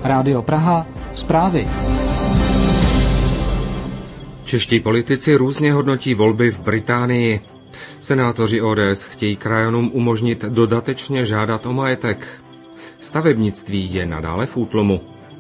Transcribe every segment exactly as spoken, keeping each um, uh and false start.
Rádio Praha, zprávy. Čeští politici různě hodnotí volby v Británii. Senátoři O D S chtějí krajanům umožnit dodatečně žádat o majetek. Stavebnictví je nadále v útlumu.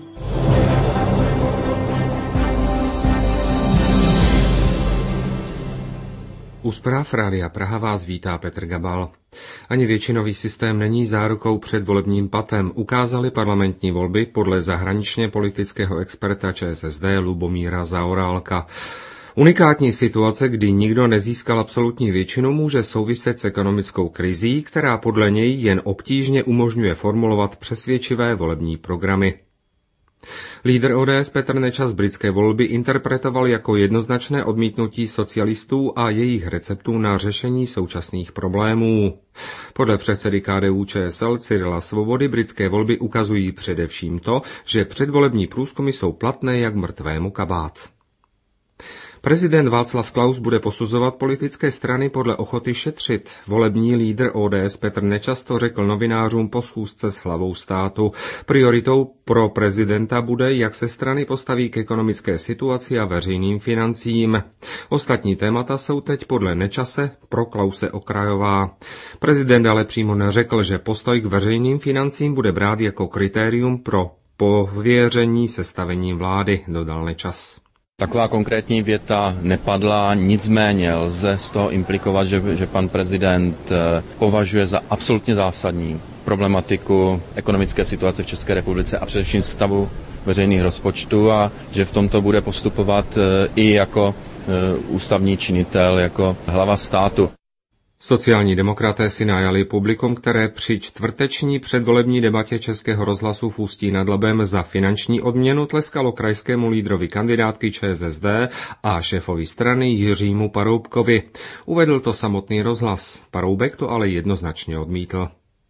U zpráv Rádia Praha vás vítá Petr Gabal. Ani většinový systém není zárukou před volebním patem, ukázaly parlamentní volby podle zahraničně politického experta Č S S D Lubomíra Zaorálka. Unikátní situace, kdy nikdo nezískal absolutní většinu, může souviset s ekonomickou krizí, která podle něj jen obtížně umožňuje formulovat přesvědčivé volební programy. Lídr O D S Petr Nečas britské volby interpretoval jako jednoznačné odmítnutí socialistů a jejich receptů na řešení současných problémů. Podle předsedy K D U Č S L Cyrila Svobody britské volby ukazují především to, že předvolební průzkumy jsou platné jak mrtvému kabát. Prezident Václav Klaus bude posuzovat politické strany podle ochoty šetřit. Volební lídr O D S Petr Nečas to řekl novinářům po schůzce s hlavou státu. Prioritou pro prezidenta bude, jak se strany postaví k ekonomické situaci a veřejným financím. Ostatní témata jsou teď podle Nečase pro Klause okrajová. Prezident ale přímo neřekl, že postoj k veřejným financím bude brát jako kritérium pro pověření sestavením vlády, dodal Nečas. Taková konkrétní věta nepadla, nicméně lze z toho implikovat, že, že pan prezident považuje za absolutně zásadní problematiku ekonomické situace v České republice a především stavu veřejných rozpočtů a že v tomto bude postupovat i jako ústavní činitel, jako hlava státu. Sociální demokraté si najali publikum, které při čtvrteční předvolební debatě Českého rozhlasu v Ústí nad Labem za finanční odměnu tleskalo krajskému lídrovi kandidátky Č S S D a šéfovi strany Jiřímu Paroubkovi. Uvedl to samotný rozhlas. Paroubek to ale jednoznačně odmítl.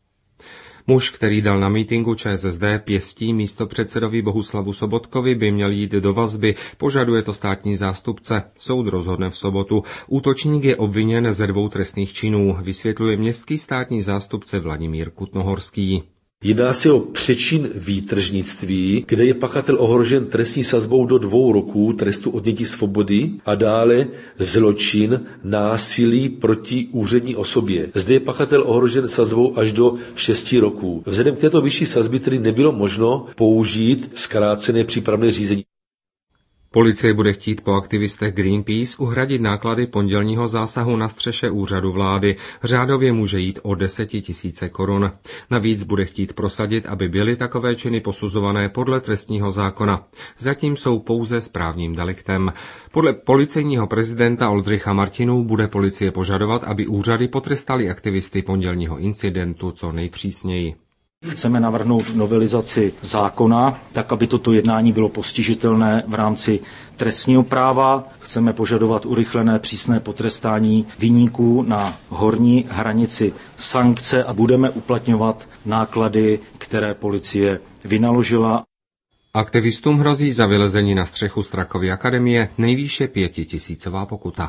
Muž, který dal na mítinku Č S S D pěstí místopředsedovi Bohuslavu Sobotkovi, by měl jít do vazby, požaduje to státní zástupce. Soud rozhodne v sobotu. Útočník je obviněn ze dvou trestných činů, vysvětluje městský státní zástupce Vladimír Kutnohorský. Jedná se o přečin výtržnictví, kde je pachatel ohrožen trestní sazbou do dvou roků trestu odnětí svobody a dále zločin násilí proti úřední osobě. Zde je pachatel ohrožen sazbou až do šesti roků. Vzhledem k této vyšší sazbě tedy nebylo možno použít zkrácené přípravné řízení. Policie bude chtít po aktivistech Greenpeace uhradit náklady pondělního zásahu na střeše úřadu vlády. Řádově může jít o desetitisíce korun. Navíc bude chtít prosadit, aby byly takové činy posuzované podle trestního zákona. Zatím jsou pouze správním deliktem. Podle policejního prezidenta Oldřicha Martinů bude policie požadovat, aby úřady potrestaly aktivisty pondělního incidentu co nejpřísněji. Chceme navrhnout novelizaci zákona, tak aby toto jednání bylo postižitelné v rámci trestního práva. Chceme požadovat urychlené přísné potrestání viníků na horní hranici sankce a budeme uplatňovat náklady, které policie vynaložila. Aktivistům hrozí za vylezení na střechu Strakovy akademie nejvýše pětitisícová pokuta.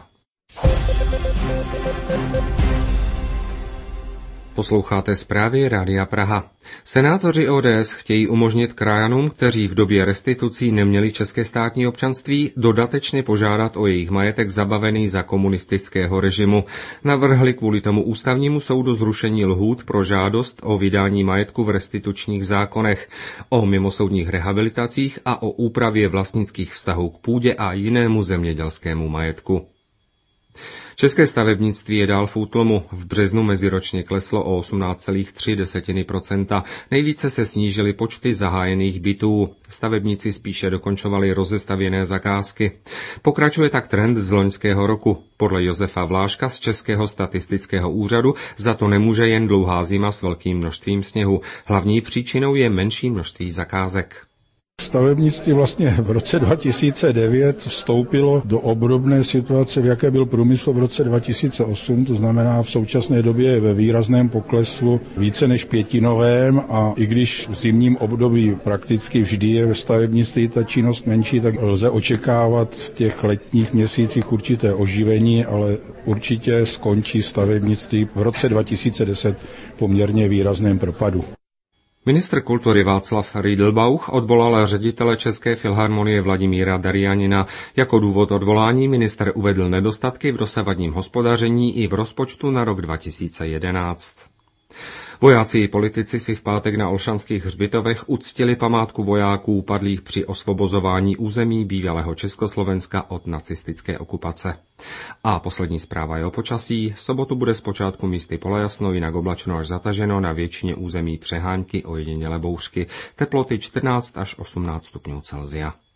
Posloucháte zprávy Rádia Praha. Senátoři O D S chtějí umožnit krajanům, kteří v době restitucí neměli české státní občanství, dodatečně požádat o jejich majetek zabavený za komunistického režimu. Navrhli kvůli tomu ústavnímu soudu zrušení lhůt pro žádost o vydání majetku v restitučních zákonech, o mimosoudních rehabilitacích a o úpravě vlastnických vztahů k půdě a jinému zemědělskému majetku. České stavebnictví je dál v útlumu. V březnu meziročně kleslo o osmnáct celá tři procenta. Nejvíce se snížily počty zahájených bytů. Stavebníci spíše dokončovali rozestavěné zakázky. Pokračuje tak trend z loňského roku. Podle Josefa Vláška z Českého statistického úřadu za to nemůže jen dlouhá zima s velkým množstvím sněhu. Hlavní příčinou je menší množství zakázek. Stavebnictví vlastně v roce dva tisíce devět vstoupilo do obdobné situace, v jaké byl průmysl v roce dva tisíce osm, to znamená v současné době je ve výrazném poklesu více než pětinovém a i když v zimním období prakticky vždy je ve stavebnictví ta činnost menší, tak lze očekávat v těch letních měsících určité oživení, ale určitě skončí stavebnictví v roce dva tisíce deset poměrně výrazném propadu. Ministr kultury Václav Riedelbauch odvolal ředitele České filharmonie Vladimíra Darjanina. Jako důvod odvolání minister uvedl nedostatky v dosavadním hospodaření i v rozpočtu na rok dva tisíce jedenáct. Vojáci i politici si v pátek na Olšanských hřbitovech uctili památku vojáků padlých při osvobozování území bývalého Československa od nacistické okupace. A poslední zpráva je o počasí. V sobotu bude zpočátku místy polojasno, jinak oblačno až zataženo, na většině území přehánky, ojedinělé bouřky, teploty čtrnáct až osmnáct stupňů Celsia.